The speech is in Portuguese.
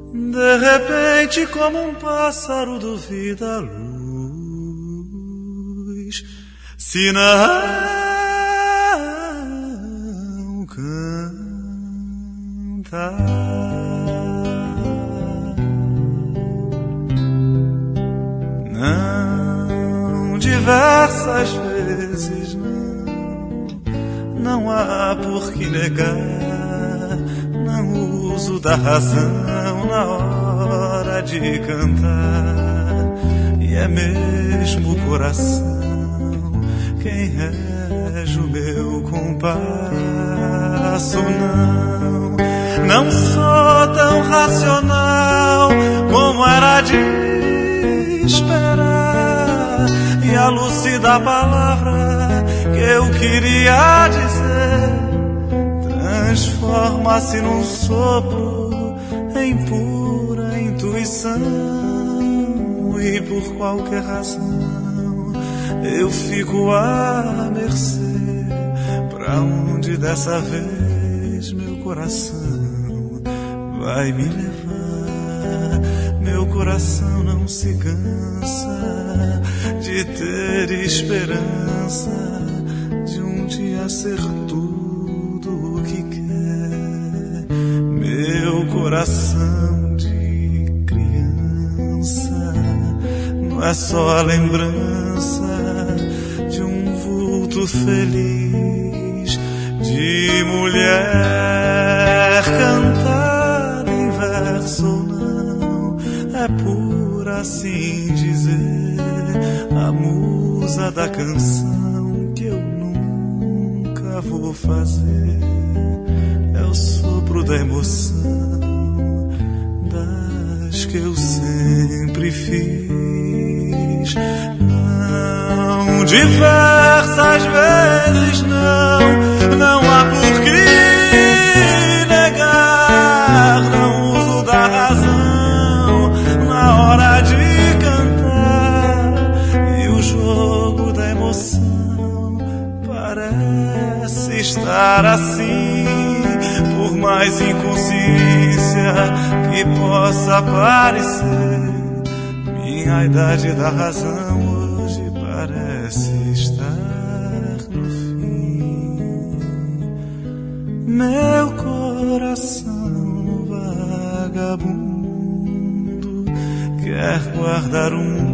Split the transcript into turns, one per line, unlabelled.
De repente, como um pássaro duvida a luz, se não canta. Não, diversas vezes não há por que negar, não uso da razão na hora de cantar, e é mesmo o coração quem rege o meu compasso. Não sou tão racional como era de esperar, e a luz da palavra que eu queria dizer transforma-se num sopro em pura intuição, e por qualquer razão eu fico à mercê. Pra onde dessa vez meu coração vai me levar? Meu coração não se cansa de ter esperança de um dia ser tudo o que quer. Meu coração de criança não é só a lembrança de um vulto feliz, de mulher cantada em verso ou não. É por assim dizer a musa da canção que eu nunca vou fazer. É o sopro da emoção das que eu sempre fiz. Não, diversas vezes não há por que negar, não uso da razão na hora de cantar, e o jogo da emoção parece estar assim. Por mais inconsciência que possa parecer, minha idade da razão hoje parece estar no fim. Meu coração vagabundo quer guardar um